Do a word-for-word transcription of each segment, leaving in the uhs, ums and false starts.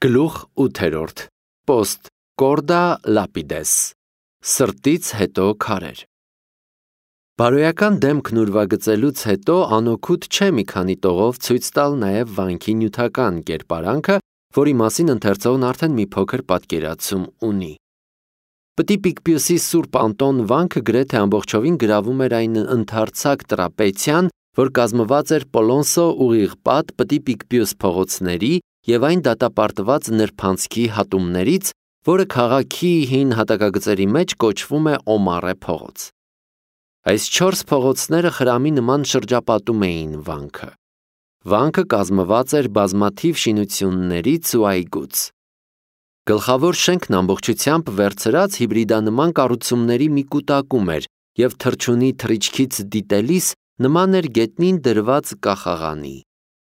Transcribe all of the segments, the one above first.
Գլուխ ութերորդ Post Corda Lapides Սրտից հետո քարեր Բարոյական դեմքն ուրվագծելուց հետո անօգուտ չէ մի քանի տողով ցույց տալ նաև վանքի նյութական կերպարանքը, որի մասին ընթերցողն արդեն մի փոքր պատկերացում ունի։ Պտի Պիկպիուսի Սուրբ Անտոն վանքը գրեթե ամբողջովին գրավում էր այն ընդարձակ տրապեցիան, որ կազմված էր Պոլոնսո ուղիղ Պտի Պիկպիուս փողոցների և այն դատապարտված նրբանցքի հատումներից, որը քաղաքի հին հատակագծերի մեջ կոչվում է Օմարե փողոց։ Այս չորս փողոցները խրամի նման շրջապատում էին վանքը։ Վանքը կազմված էր բազմաթիվ շինություններից ու այգուց։ Գլխավոր շենքն ամբողջությամբ վերցրած հիբրիդանման կառուցումների մի կուտակում էր և թռչունի թռիչքից դիտելիս նման էր գետնին դրված կախաղանի։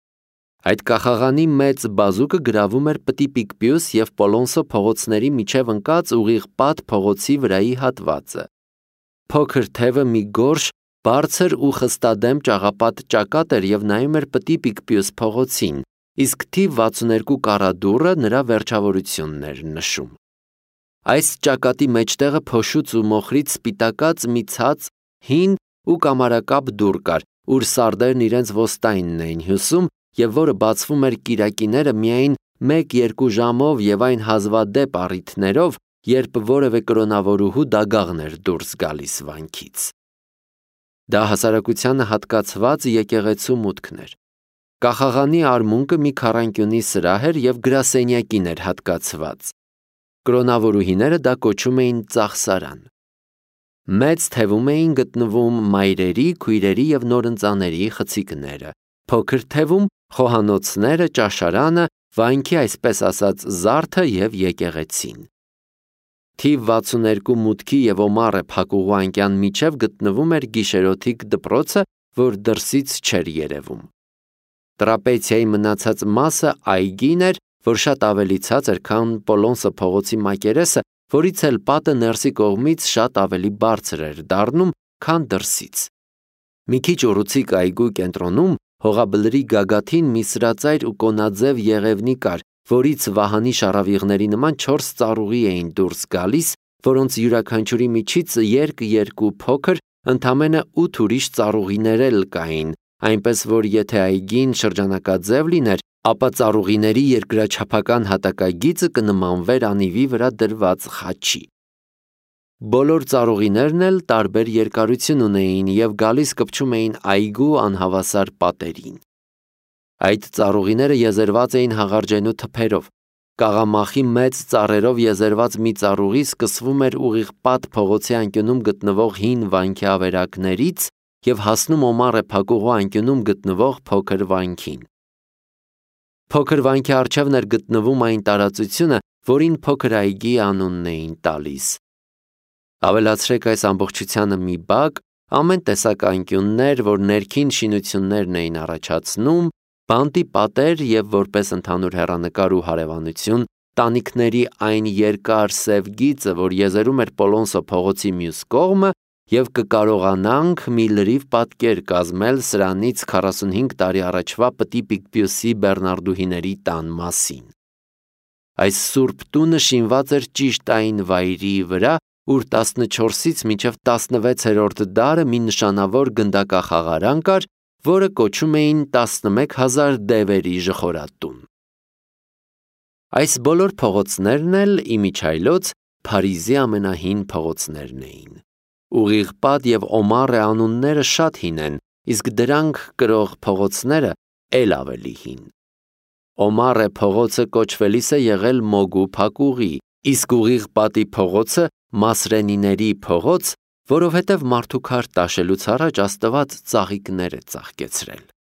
Այդ կախաղանի մեծ բազուկը գրավում էր Պտի Պիկպիուս և Պոլոնսո փողոցների միջև ընկած ուղիղ Պատ փողոցի վրայի հատվածը։ Փոքր թևը մի գորշ, բարձր ու խստադեմ ճաղապատ ճակատ էր և նայում էր Պտի Պիկպիուս փողոցին, իսկ թիվ վաթսունութ կառադուռը նրա վերջավորությունն էր նշում։ Այս ճակատի մեջտեղը փոշուց ու մոխրից սպիտակած մի ցած, հին ու կամարակապ դուռ կար, ուր սարդերն իրենց ոստայնն էին հյուսում և որը բացվում էր կիրակիները միայն մեկ-երկու ժամով և այն հազվադեպ առիթներով, երբ որևէ կրոնավորուհու դագաղն էր դուրս գալիս վանքից։ Դա հասարակությանը հատկացված եկեղեցու մուտքն էր։ Կախաղանի արմունկը մի քառանկյունի սրահ էր և գրասենյակին էր հատկացված։ Կրոնավորուհիները դա կոչում էին ծախսարան։ Մեծ թևում էին գտնվում մայրերի, քույրերի և նորընծաների խցիկները, փոքր թևում խոհանոցները, ճաշարանը, վանքի այսպես ասած զարդը և եկեղեցին։ Թիվ վաթսունութ մուտքի և Օմարե փակուղու անկյան միջև գտնվում էր գիշերօթիկ դպրոցը, որ դրսից չէր երևում։ Տրապեցիայի մնացած մասը այգին էր, որ շատ ավելի ցածր, քան Պոլոնսո փողոցի մակերեսը, որից էլ պատը ներսի կողմից շատ ավելի բարձր էր դառնում, քան դրսից։ Մի քիչ ուռուցիկ այգու կենտրոնում հողաբլրի գագաթին մի սրածայր ու կոնաձև եղևնի կար, որից վահանի շառավիղների նման չորս ծառուղի էին դուրս գալիս, որոնց յուրաքանչյուրի միջից երկ-երկու փոքր, ընդամենը ութ ուրիշ ծառուղիներ էլ կային, այնպես որ եթե այգին շրջանակաձև լիներ, ապա ծառուղիների երկրաչափական հատակագիծը կնմանվեր անիվի վրա դրված խաչի։ Բոլոր ծառուղիներն էլ տարբեր երկարություն ունեին և գալիս կպչում էին այգու անհավասար պատերին։ Այդ ծառուղիները եզերված էին հաղարջենու թփերով։ Կաղամախի մեծ ծառերով եզերված մի ծառուղի սկսվում էր ուղիղ Պատ փողոցի անկյունում գտնվող հին վանքի ավերակներից և հասնում Օմարե փակուղու անկյունում գտնվող փոքր վանքին։ Փոքր վանքի առջևն էր գտնվում այն տարածությունը, որին փոքր այգի անունն էին տալիս։ Ավելացրեք այս ամբողջությանը մի բակ, ամեն տեսակ անկյուններ, որ ներքին շինություններն էին առաջացնում, բանտի պատեր և որպես ընդհանուր հեռանկար ու հարևանություն, տանիքների այն երկար սև գիծը, որ եզերում էր Պոլոնսո փողոցի մյուս կողմը, և կկարողանանք մի լրիվ պատկեր կազմել սրանից քառասունհինգ տարի առաջվա Պտի Պիկպիուսի բեռնարդուհիների տան մասին։ Այս սուրբ տունը շինված էր ճիշտ այն վայրի վրա, ուր տասնչորսից մինչև տասնվեցերորդ դարը մի նշանավոր գնդակախաղարան կար, որը կոչում էին տասնմեկ հազար դևերի ժխորատուն։ Այս բոլոր փողոցներն էլ իմիջիայլոց Փարիզի ամենահին փողոցներն էին։ Ուղիղ Պատ և Օմարե անունները շատ հին են, իսկ դրանք կրող փողոցները էլ ավելի հին։ Օմարե փողոցը կոչվելիս է եղել Մոգու փակուղի, իսկ ուղիղ Պատի փողոցը Մասրենիների փողոց, որովհետև մարդու քար տաշելուց առաջ Աստված ծաղիկներ է ծաղկեցրել։